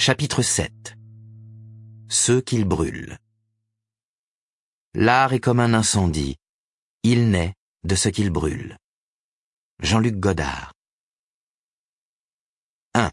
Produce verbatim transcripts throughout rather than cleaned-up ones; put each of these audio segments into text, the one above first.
Chapitre sept. Ceux qu'il brûle. L'art est comme un incendie. Il naît de ce qu'il brûle. Jean-Luc Godard. un.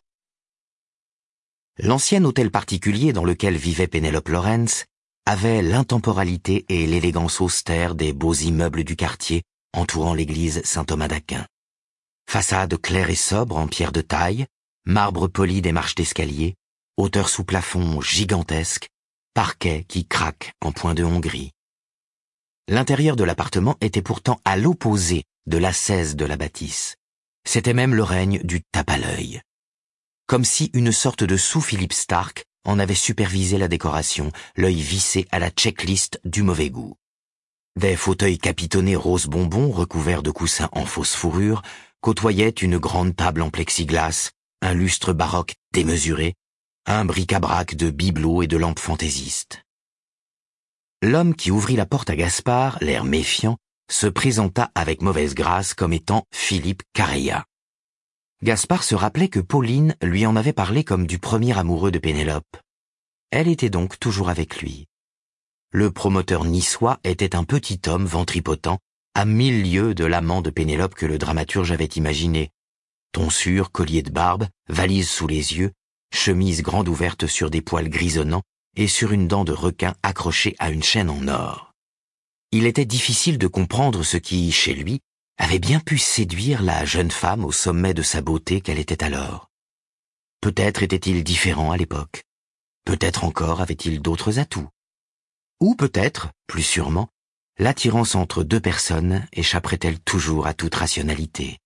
L'ancien hôtel particulier dans lequel vivait Pénélope Lawrence avait l'intemporalité et l'élégance austère des beaux immeubles du quartier entourant l'église Saint-Thomas d'Aquin. Façade claire et sobre en pierre de taille, marbre poli des marches d'escalier, hauteur sous plafond gigantesque, parquet qui craque en point de Hongrie. L'intérieur de l'appartement était pourtant à l'opposé de l'ascèse de la bâtisse. C'était même le règne du tape à l'œil. Comme si une sorte de sous-Philippe Stark en avait supervisé la décoration, l'œil vissé à la checklist du mauvais goût. Des fauteuils capitonnés rose bonbon recouverts de coussins en fausse fourrure côtoyaient une grande table en plexiglas, un lustre baroque démesuré, un bric-à-brac de bibelots et de lampes fantaisistes. L'homme qui ouvrit la porte à Gaspard, l'air méfiant, se présenta avec mauvaise grâce comme étant Philippe Carreya. Gaspard se rappelait que Pauline lui en avait parlé comme du premier amoureux de Pénélope. Elle était donc toujours avec lui. Le promoteur niçois était un petit homme ventripotent, à mille lieues de l'amant de Pénélope que le dramaturge avait imaginé. Tonsure, collier de barbe, valise sous les yeux, chemise grande ouverte sur des poils grisonnants et sur une dent de requin accrochée à une chaîne en or. Il était difficile de comprendre ce qui, chez lui, avait bien pu séduire la jeune femme au sommet de sa beauté qu'elle était alors. Peut-être était-il différent à l'époque. Peut-être encore avait-il d'autres atouts. Ou peut-être, plus sûrement, l'attirance entre deux personnes échapperait-elle toujours à toute rationalité.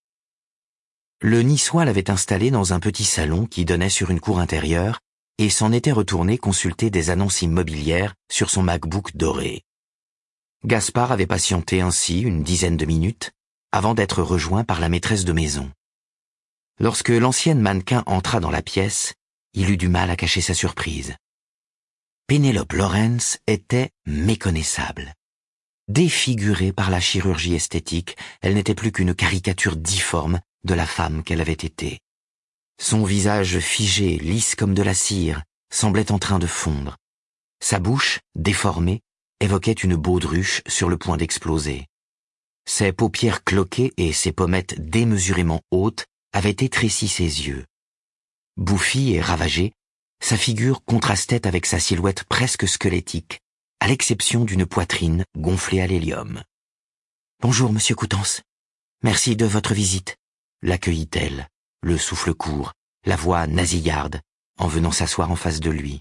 Le Niçois l'avait installé dans un petit salon qui donnait sur une cour intérieure et s'en était retourné consulter des annonces immobilières sur son MacBook doré. Gaspard avait patienté ainsi une dizaine de minutes avant d'être rejoint par la maîtresse de maison. Lorsque l'ancienne mannequin entra dans la pièce, il eut du mal à cacher sa surprise. Pénélope Lawrence était méconnaissable. Défigurée par la chirurgie esthétique, elle n'était plus qu'une caricature difforme de la femme qu'elle avait été. Son visage figé, lisse comme de la cire, semblait en train de fondre. Sa bouche, déformée, évoquait une baudruche sur le point d'exploser. Ses paupières cloquées et ses pommettes démesurément hautes avaient étréci ses yeux. Bouffie et ravagée, sa figure contrastait avec sa silhouette presque squelettique, à l'exception d'une poitrine gonflée à l'hélium. « Bonjour, monsieur Coutances. Merci de votre visite. » l'accueillit-elle, le souffle court, la voix nasillarde, en venant s'asseoir en face de lui.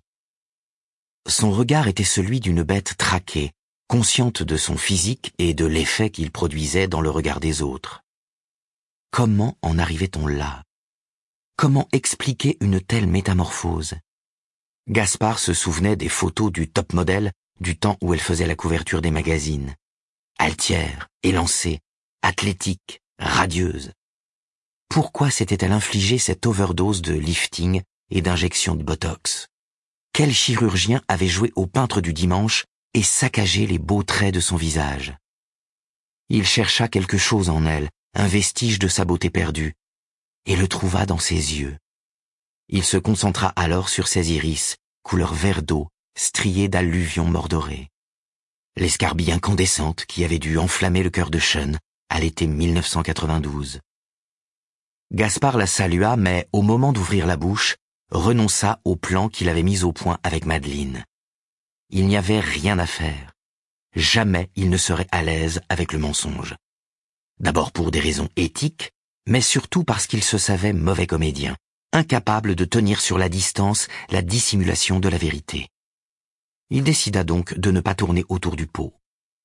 Son regard était celui d'une bête traquée, consciente de son physique et de l'effet qu'il produisait dans le regard des autres. Comment en arrivait-on là? Comment expliquer une telle métamorphose? Gaspard se souvenait des photos du top modèle du temps où elle faisait la couverture des magazines. Altière, élancée, athlétique, radieuse. Pourquoi s'était-elle infligé cette overdose de lifting et d'injections de botox? Quel chirurgien avait joué au peintre du dimanche et saccagé les beaux traits de son visage? Il chercha quelque chose en elle, un vestige de sa beauté perdue, et le trouva dans ses yeux. Il se concentra alors sur ses iris, couleur vert d'eau, striés d'alluvions mordorées. L'escarbille incandescente qui avait dû enflammer le cœur de Sean à l'été mille neuf cent quatre-vingt-douze. Gaspard la salua, mais au moment d'ouvrir la bouche, renonça au plan qu'il avait mis au point avec Madeleine. Il n'y avait rien à faire. Jamais il ne serait à l'aise avec le mensonge. D'abord pour des raisons éthiques, mais surtout parce qu'il se savait mauvais comédien, incapable de tenir sur la distance la dissimulation de la vérité. Il décida donc de ne pas tourner autour du pot.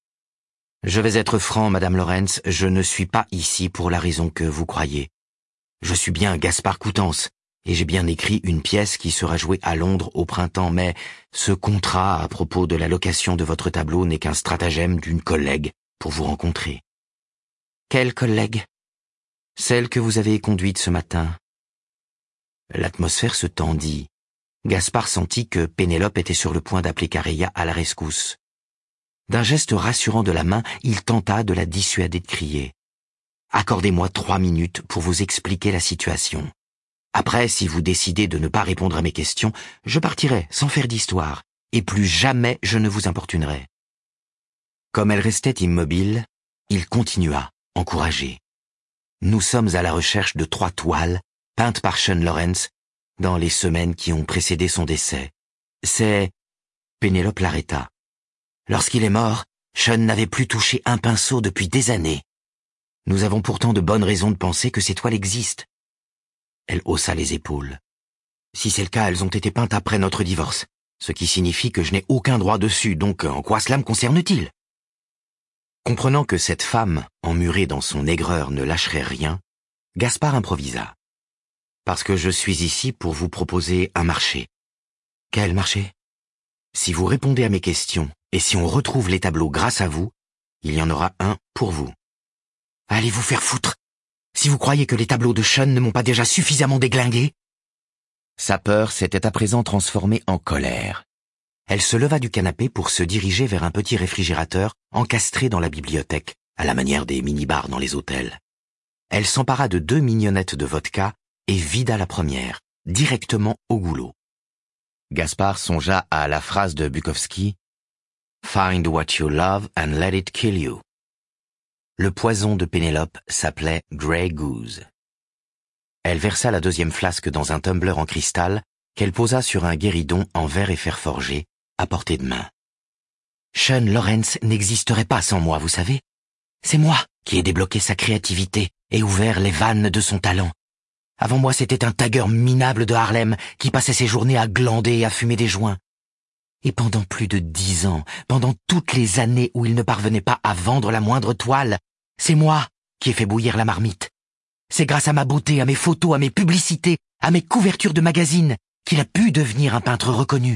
« Je vais être franc, Madame Lawrence, je ne suis pas ici pour la raison que vous croyez. Je suis bien Gaspard Coutances, et j'ai bien écrit une pièce qui sera jouée à Londres au printemps, mais ce contrat à propos de la location de votre tableau n'est qu'un stratagème d'une collègue pour vous rencontrer. » « Quelle collègue ? » ?»« Celle que vous avez conduite ce matin. » L'atmosphère se tendit. Gaspard sentit que Pénélope était sur le point d'appeler Carreya à la rescousse. D'un geste rassurant de la main, il tenta de la dissuader de crier. « Accordez-moi trois minutes pour vous expliquer la situation. » Après, si vous décidez de ne pas répondre à mes questions, je partirai sans faire d'histoire, et plus jamais je ne vous importunerai. Comme elle restait immobile, il continua, encouragé. Nous sommes à la recherche de trois toiles, peintes par Sean Lawrence, dans les semaines qui ont précédé son décès. C'est... Pénélope l'arrêta. Lorsqu'il est mort, Sean n'avait plus touché un pinceau depuis des années. Nous avons pourtant de bonnes raisons de penser que ces toiles existent. Elle haussa les épaules. Si c'est le cas, elles ont été peintes après notre divorce, ce qui signifie que je n'ai aucun droit dessus, donc en quoi cela me concerne-t-il? Comprenant que cette femme, emmurée dans son aigreur, ne lâcherait rien, Gaspard improvisa. Parce que je suis ici pour vous proposer un marché. Quel marché? Si vous répondez à mes questions, et si on retrouve les tableaux grâce à vous, il y en aura un pour vous. Allez vous faire foutre! Si vous croyez que les tableaux de Sean ne m'ont pas déjà suffisamment déglingué? Sa peur s'était à présent transformée en colère. Elle se leva du canapé pour se diriger vers un petit réfrigérateur encastré dans la bibliothèque, à la manière des mini-bars dans les hôtels. Elle s'empara de deux mignonnettes de vodka et vida la première, directement au goulot. Gaspard songea à la phrase de Bukowski « Find what you love and let it kill you ». Le poison de Pénélope s'appelait Grey Goose. Elle versa la deuxième flasque dans un tumbler en cristal qu'elle posa sur un guéridon en verre et fer forgé, à portée de main. Sean Lawrence n'existerait pas sans moi, vous savez. C'est moi qui ai débloqué sa créativité et ouvert les vannes de son talent. Avant moi, c'était un tagueur minable de Harlem qui passait ses journées à glander et à fumer des joints. Et pendant plus de dix ans, pendant toutes les années où il ne parvenait pas à vendre la moindre toile, c'est moi qui ai fait bouillir la marmite. C'est grâce à ma beauté, à mes photos, à mes publicités, à mes couvertures de magazines, qu'il a pu devenir un peintre reconnu.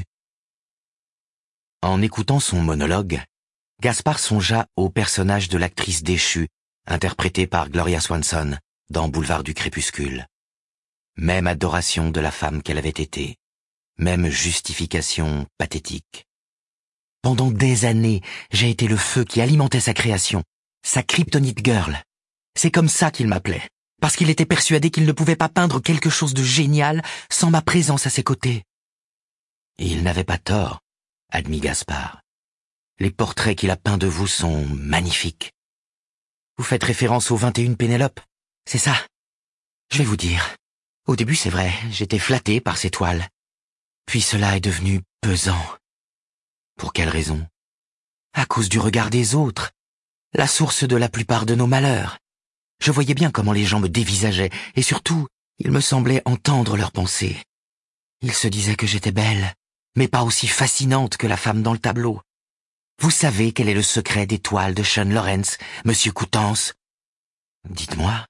En écoutant son monologue, Gaspard songea au personnage de l'actrice déchue, interprétée par Gloria Swanson, dans Boulevard du Crépuscule. Même adoration de la femme qu'elle avait été. Même justification pathétique. Pendant des années, j'ai été le feu qui alimentait sa création, sa kryptonite girl. C'est comme ça qu'il m'appelait, parce qu'il était persuadé qu'il ne pouvait pas peindre quelque chose de génial sans ma présence à ses côtés. Et il n'avait pas tort, admit Gaspard. Les portraits qu'il a peints de vous sont magnifiques. Vous faites référence au vingt et une Pénélope, c'est ça? Je vais vous dire. Au début, c'est vrai, j'étais flatté par ces toiles. Puis cela est devenu pesant. Pour quelle raison? À cause du regard des autres, la source de la plupart de nos malheurs. Je voyais bien comment les gens me dévisageaient, et surtout, il me semblait entendre leurs pensées. Ils se disaient que j'étais belle, mais pas aussi fascinante que la femme dans le tableau. Vous savez quel est le secret des toiles de Sean Lawrence, monsieur Coutances? Dites-moi.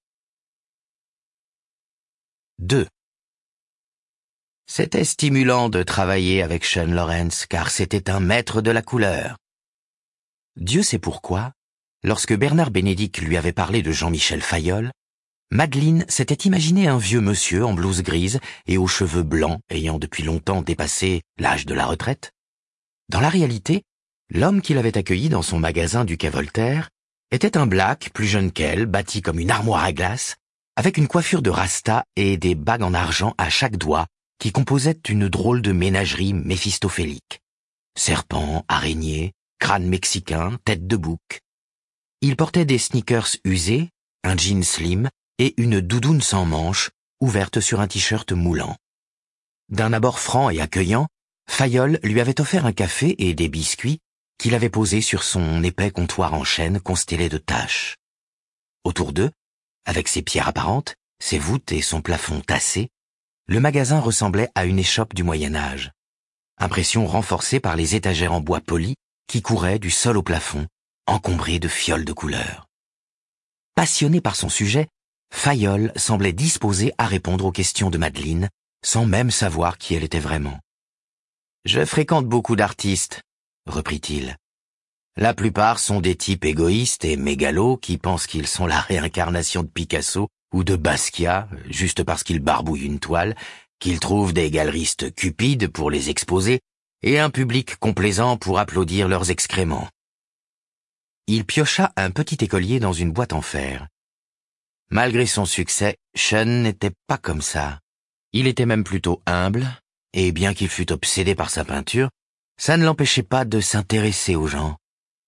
deux. C'était stimulant de travailler avec Sean Lawrence car c'était un maître de la couleur. Dieu sait pourquoi, lorsque Bernard Bénédicte lui avait parlé de Jean-Michel Fayolle, Madeleine s'était imaginé un vieux monsieur en blouse grise et aux cheveux blancs ayant depuis longtemps dépassé l'âge de la retraite. Dans la réalité, l'homme qui l'avait accueilli dans son magasin du quai Voltaire était un black plus jeune qu'elle, bâti comme une armoire à glace, avec une coiffure de rasta et des bagues en argent à chaque doigt qui composaient une drôle de ménagerie méphistophélique. Serpents, araignées, crâne mexicain, tête de bouc. Il portait des sneakers usés, un jean slim et une doudoune sans manches, ouverte sur un t-shirt moulant. D'un abord franc et accueillant, Fayolle lui avait offert un café et des biscuits qu'il avait posés sur son épais comptoir en chêne constellé de taches. Autour d'eux, avec ses pierres apparentes, ses voûtes et son plafond tassé, le magasin ressemblait à une échoppe du Moyen-Âge. Impression renforcée par les étagères en bois poli qui couraient du sol au plafond, encombrées de fioles de couleur. Passionné par son sujet, Fayolle semblait disposé à répondre aux questions de Madeleine, sans même savoir qui elle était vraiment. « Je fréquente beaucoup d'artistes, » reprit-il. « La plupart sont des types égoïstes et mégalos qui pensent qu'ils sont la réincarnation de Picasso ou de Basquiat, juste parce qu'ils barbouillent une toile, qu'ils trouvent des galeristes cupides pour les exposer et un public complaisant pour applaudir leurs excréments. » Il piocha un petit écolier dans une boîte en fer. Malgré son succès, Sean n'était pas comme ça. Il était même plutôt humble, et bien qu'il fût obsédé par sa peinture, ça ne l'empêchait pas de s'intéresser aux gens.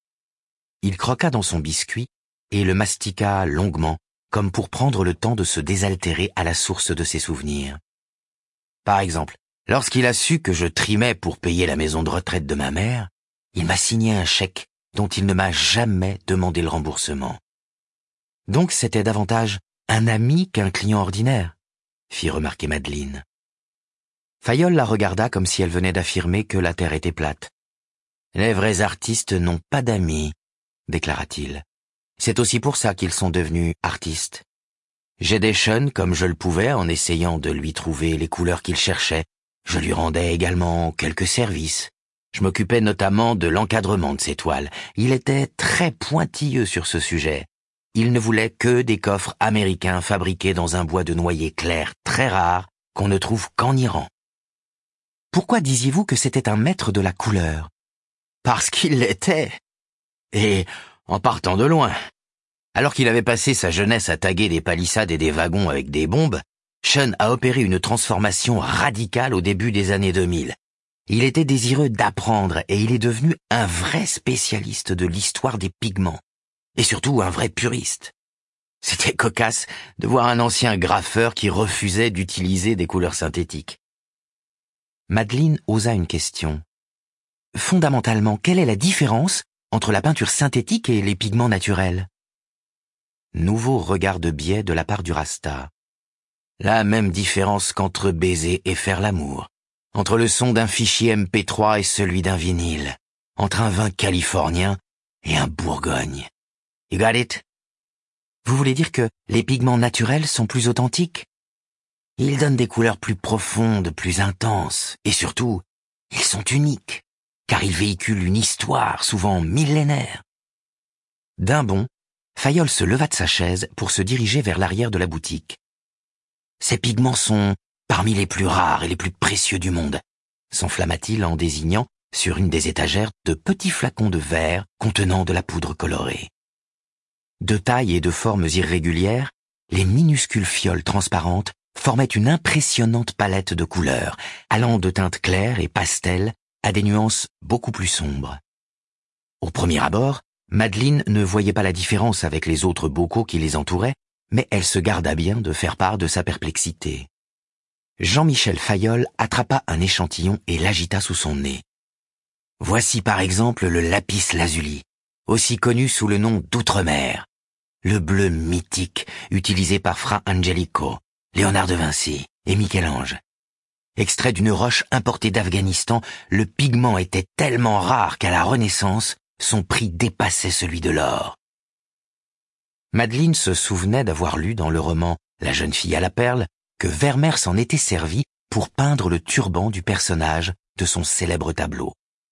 Il croqua dans son biscuit et le mastiqua longuement, comme pour prendre le temps de se désaltérer à la source de ses souvenirs. Par exemple, lorsqu'il a su que je trimais pour payer la maison de retraite de ma mère, il m'a signé un chèque dont il ne m'a jamais demandé le remboursement. Donc c'était davantage un ami qu'un client ordinaire, fit remarquer Madeleine. Fayolle la regarda comme si elle venait d'affirmer que la terre était plate. Les vrais artistes n'ont pas d'amis, déclara-t-il. C'est aussi pour ça qu'ils sont devenus artistes. J'aidais Sean comme je le pouvais en essayant de lui trouver les couleurs qu'il cherchait. Je lui rendais également quelques services. Je m'occupais notamment de l'encadrement de ses toiles. Il était très pointilleux sur ce sujet. Il ne voulait que des coffres américains fabriqués dans un bois de noyer clair très rare qu'on ne trouve qu'en Iran. Pourquoi disiez-vous que c'était un maître de la couleur? Parce qu'il l'était. Et en partant de loin. Alors qu'il avait passé sa jeunesse à taguer des palissades et des wagons avec des bombes, Sean a opéré une transformation radicale au début des années deux mille. Il était désireux d'apprendre et il est devenu un vrai spécialiste de l'histoire des pigments. Et surtout un vrai puriste. C'était cocasse de voir un ancien graffeur qui refusait d'utiliser des couleurs synthétiques. Madeleine osa une question. Fondamentalement, quelle est la différence entre la peinture synthétique et les pigments naturels? Nouveau regard de biais de la part du Rasta. La même différence qu'entre baiser et faire l'amour, entre le son d'un fichier M P trois et celui d'un vinyle, entre un vin californien et un Bourgogne. You got it? Vous voulez dire que les pigments naturels sont plus authentiques? Ils donnent des couleurs plus profondes, plus intenses, et surtout, ils sont uniques, car ils véhiculent une histoire souvent millénaire. D'un bond, Fayolle se leva de sa chaise pour se diriger vers l'arrière de la boutique. Ces pigments sont parmi les plus rares et les plus précieux du monde, s'enflamma-t-il en désignant sur une des étagères de petits flacons de verre contenant de la poudre colorée. De taille et de formes irrégulières, les minuscules fioles transparentes formaient une impressionnante palette de couleurs, allant de teintes claires et pastel à des nuances beaucoup plus sombres. Au premier abord, Madeleine ne voyait pas la différence avec les autres bocaux qui les entouraient, mais elle se garda bien de faire part de sa perplexité. Jean-Michel Fayolle attrapa un échantillon et l'agita sous son nez. Voici par exemple le lapis lazuli, aussi connu sous le nom d'outre-mer, le bleu mythique utilisé par Fra Angelico, Léonard de Vinci et Michel-Ange. Extrait d'une roche importée d'Afghanistan, le pigment était tellement rare qu'à la Renaissance, son prix dépassait celui de l'or. Madeleine se souvenait d'avoir lu dans le roman La jeune fille à la perle que Vermeer s'en était servi pour peindre le turban du personnage de son célèbre tableau.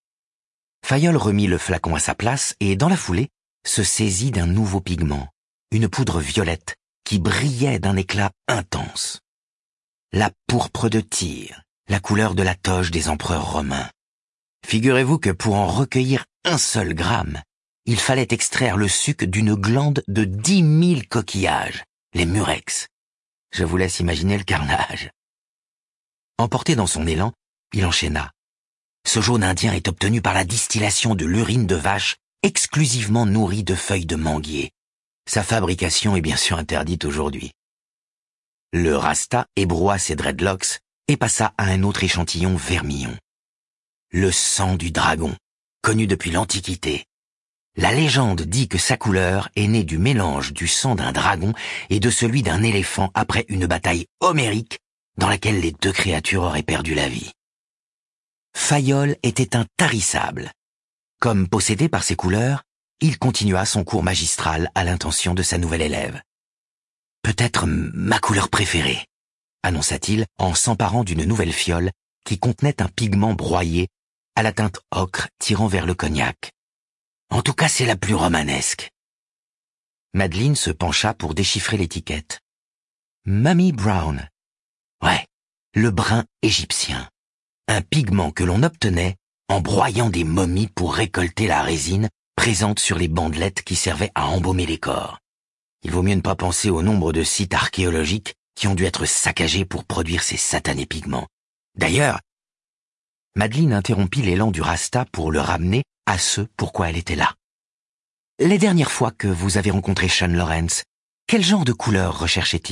Fayolle remit le flacon à sa place et, dans la foulée, se saisit d'un nouveau pigment, une poudre violette qui brillait d'un éclat intense. La pourpre de Tyr, la couleur de la toge des empereurs romains. Figurez-vous que pour en recueillir un seul gramme, il fallait extraire le suc d'une glande de dix mille coquillages, les murex. Je vous laisse imaginer le carnage. Emporté dans son élan, il enchaîna. Ce jaune indien est obtenu par la distillation de l'urine de vache exclusivement nourrie de feuilles de manguier. Sa fabrication est bien sûr interdite aujourd'hui. Le Rasta ébroua ses dreadlocks et passa à un autre échantillon vermillon. Le sang du dragon, connu depuis l'Antiquité. La légende dit que sa couleur est née du mélange du sang d'un dragon et de celui d'un éléphant après une bataille homérique dans laquelle les deux créatures auraient perdu la vie. Fayolle était intarissable. Comme possédé par ses couleurs, il continua son cours magistral à l'intention de sa nouvelle élève. « Peut-être ma couleur préférée », annonça-t-il en s'emparant d'une nouvelle fiole qui contenait un pigment broyé à la teinte ocre tirant vers le cognac. En tout cas, c'est la plus romanesque. Madeleine se pencha pour déchiffrer l'étiquette. Mummy Brown. Ouais, le brun égyptien. Un pigment que l'on obtenait en broyant des momies pour récolter la résine présente sur les bandelettes qui servaient à embaumer les corps. Il vaut mieux ne pas penser au nombre de sites archéologiques qui ont dû être saccagés pour produire ces satanés pigments. D'ailleurs, Madeleine interrompit l'élan du Rasta pour le ramener à ce pourquoi elle était là. Les dernières fois que vous avez rencontré Sean Lawrence, quel genre de couleur recherchait-il ?